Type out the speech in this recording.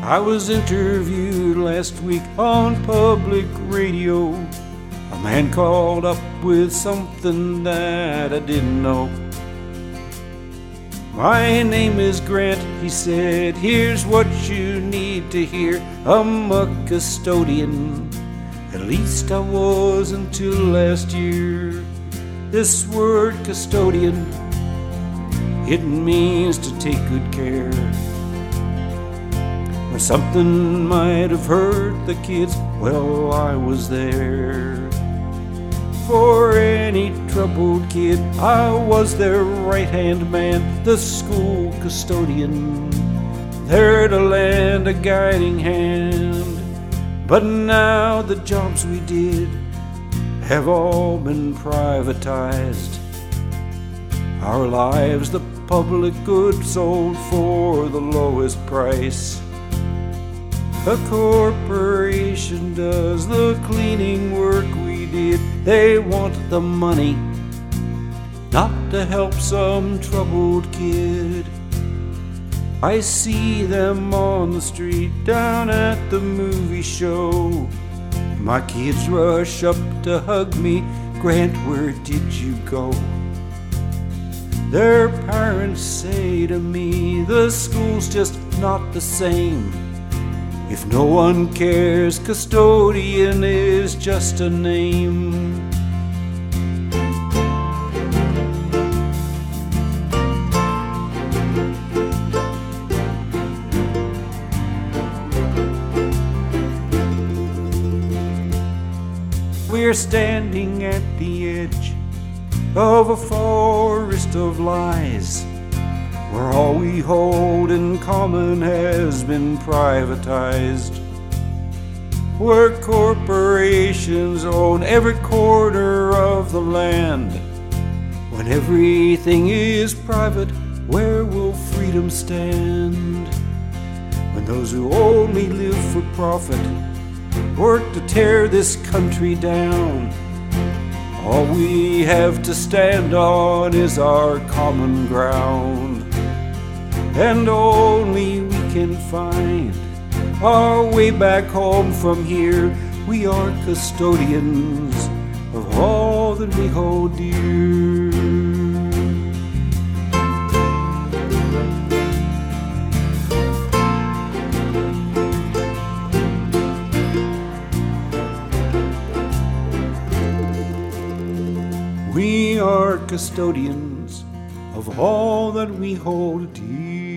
I was interviewed last week on public radio. A man called up with something that I didn't know. My name is Grant, he said, here's what you need to hear. I'm a custodian, at least I was until last year. This word custodian, it means to take good care. When something might have hurt the kids, well, I was there. For any troubled kid, I was their right-hand man, the school custodian, there to lend a guiding hand. But now the jobs we did have all been privatized. Our lives, the public good, sold for the lowest price. A corporation does the cleaning work we did. They want the money, not to help some troubled kid. I see them on the street, down at the movie show. My kids rush up to hug me. Grant, where did you go? Their parents say to me, the school's just not the same. If no one cares, custodian is just a name. We're standing at the edge of a forest of lies, where all we hold in common has been privatized, where corporations own every corner of the land. When everything is private, where will freedom stand? When those who only live for profit work to tear this country down, all we have to stand on is our common ground. And only we can find our way back home from here. We are custodians of all that we hold dear. We are custodians of all that we hold dear.